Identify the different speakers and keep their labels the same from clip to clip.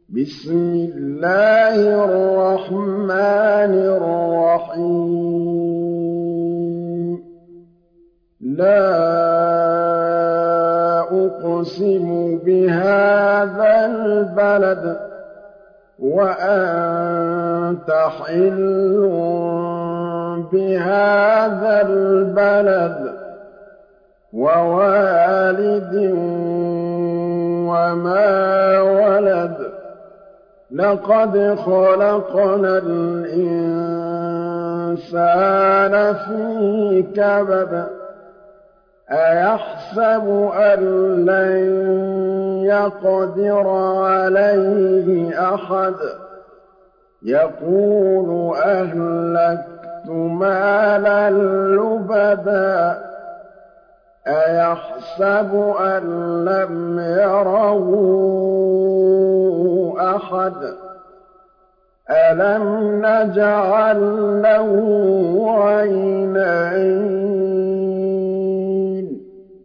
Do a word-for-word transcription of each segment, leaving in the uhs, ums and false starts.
Speaker 1: بسم الله الرحمن الرحيم لا أقسم بهذا البلد وأنت حل بهذا البلد ووالد وما ولد لقد خلقنا الإنسان في كبد أيحسب أن لن يقدر عليه أحد يقول أهلكت مالا لبدا أيحسب أن لم يره أحد ألم نجعل له عينين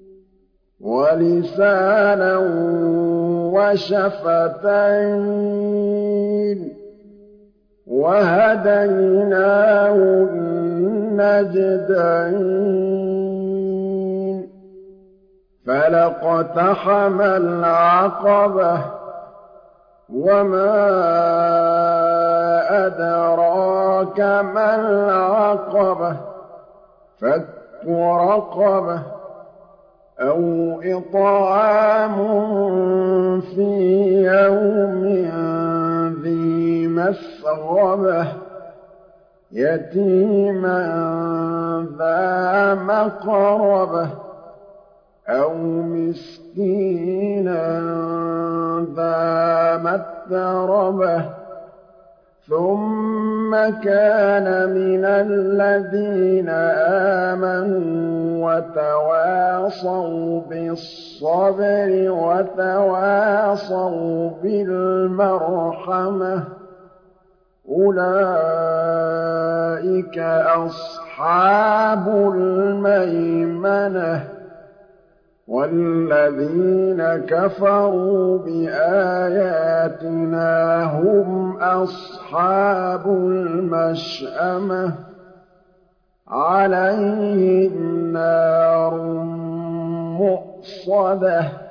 Speaker 1: ولسانا وشفتين وهديناه النجدين فلاقتحم العقبة وما أدراك ما العقبة فك رقبة أو إطعام في يوم ذي مسغبة يتيما ذا مقربة أو مسكينا ذا متربة ثم كان من الذين آمنوا وتواصوا بالصبر وتواصوا بالمرحمة أولئك أصحاب الميمنة والذين كفروا بآياتنا هم أصحاب المشأمة عليهم نار مؤصدة